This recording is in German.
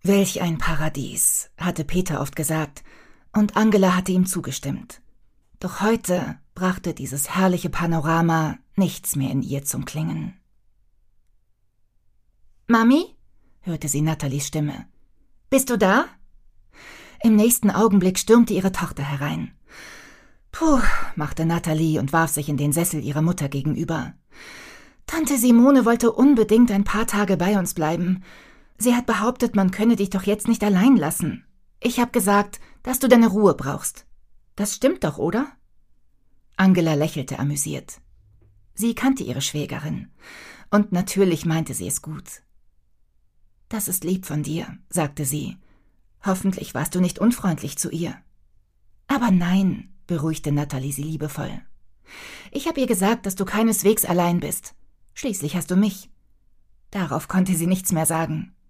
Welch ein Paradies, hatte Peter oft gesagt, und Angela hatte ihm zugestimmt. Doch heute brachte dieses herrliche Panorama nichts mehr in ihr zum Klingen. »Mami?« hörte sie Nathalies Stimme. »Bist du da?« Im nächsten Augenblick stürmte ihre Tochter herein. »Puh«, machte Nathalie und warf sich in den Sessel ihrer Mutter gegenüber. »Tante Simone wollte unbedingt ein paar Tage bei uns bleiben. Sie hat behauptet, man könne dich doch jetzt nicht allein lassen. Ich habe gesagt, dass du deine Ruhe brauchst. Das stimmt doch, oder?« Angela lächelte amüsiert. Sie kannte ihre Schwägerin, und natürlich meinte sie es gut. »Das ist lieb von dir«, sagte sie. »Hoffentlich warst du nicht unfreundlich zu ihr.« »Aber nein«, beruhigte Nathalie sie liebevoll. »Ich habe ihr gesagt, dass du keineswegs allein bist. Schließlich hast du mich.« Darauf konnte sie nichts mehr sagen.